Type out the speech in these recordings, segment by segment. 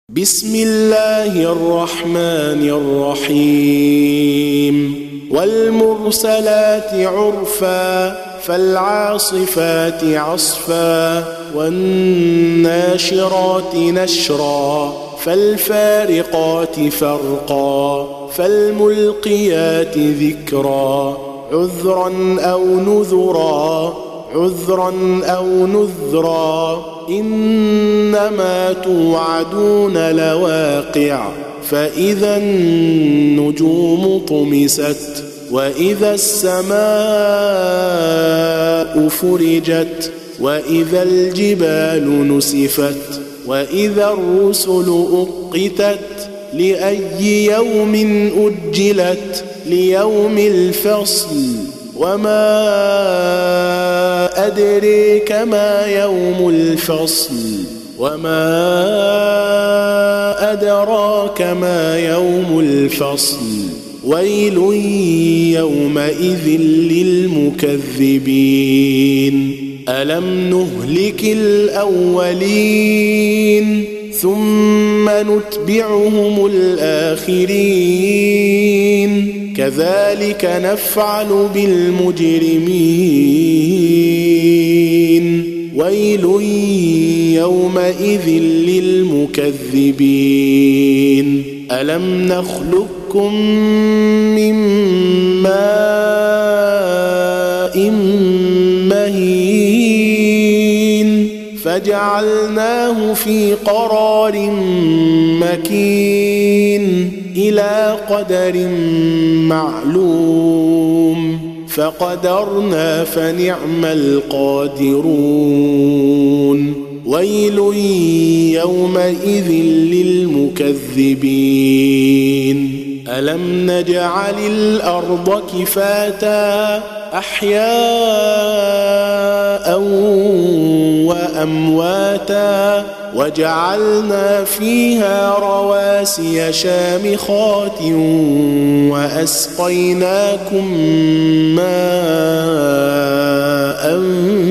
بسم الله الرحمن الرحيم والمرسلات عرفا فالعاصفات عصفا والناشرات نشرا فالفارقات فرقا فالملقيات ذكرا عذرا أو نذرا إنما توعدون لواقع فإذا النجوم طمست وإذا السماء فرجت وإذا الجبال نسفت وإذا الرسل أقتت لأي يوم أجلت ليوم الفصل وما أدريك ما يوم الفصل وما أدراك ما يوم الفصل ويل يومئذ للمكذبين ألم نهلك الأولين ثم نتبعهم الآخرين كذلك نفعل بالمجرمين ويل يومئذ للمكذبين ألم نخلقكم من ماء مهين فجعلناه في قرار مكين إلى قدر معلوم فقدرنا فنعم القادرون ويل يومئذ للمكذبين ألم نجعل الأرض كفاتا أحياء وأمواتا وجعلنا فيها رواسي شامخات وأسقيناكم ماء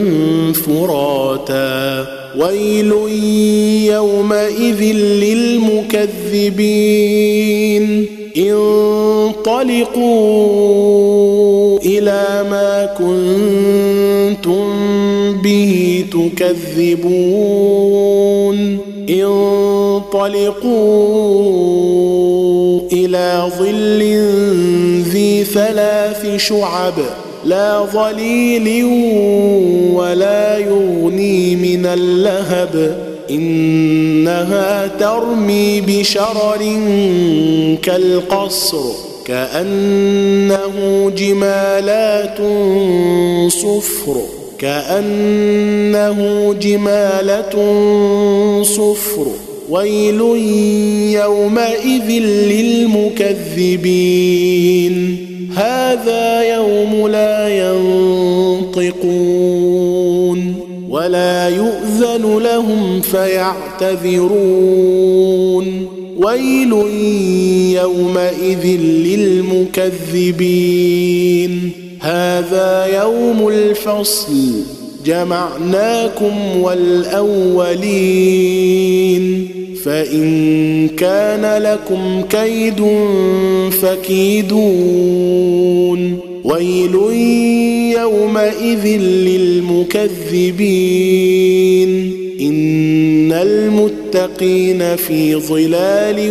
فراتا ويل يومئذ للمكذبين انطلقوا إلى ما كنتم به تكذبون انطلقوا إلى ظل ذي 3 شعب لا ظليل ولا يغني من اللهب إنها ترمي بشرر كالقصر كأنه جمالة صفر ويل يومئذ للمكذبين هذا يوم لا ينطقون ولا يؤذن لهم فيعتذرون ويل يومئذ للمكذبين هذا يوم الفصل جمعناكم والأولين فإن كان لكم كيد فكيدون ويل يومئذ للمكذبين إن المتقين في ظلال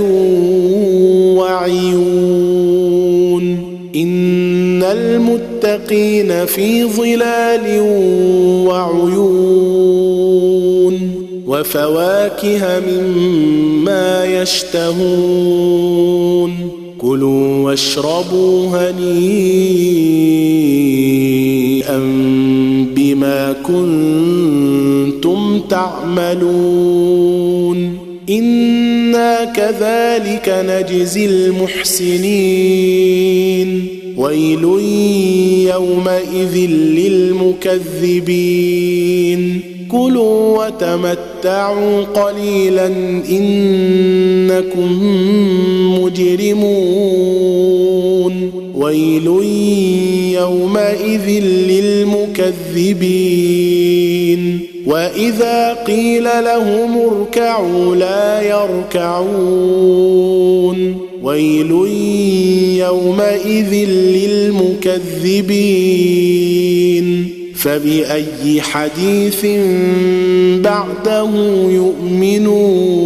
وعيون وفواكه مما يشتهون كلوا واشربوا هنيئا بما كنتم تعملون إنا كذلك نجزي المحسنين ويل يومئذ للمكذبين كلوا وتمتعوا قليلا إنكم مجرمون ويل يومئذ للمكذبين وإذا قيل لهم اركعوا لا يركعون ويل يومئذ للمكذبين فبأي حديث بعده يؤمنون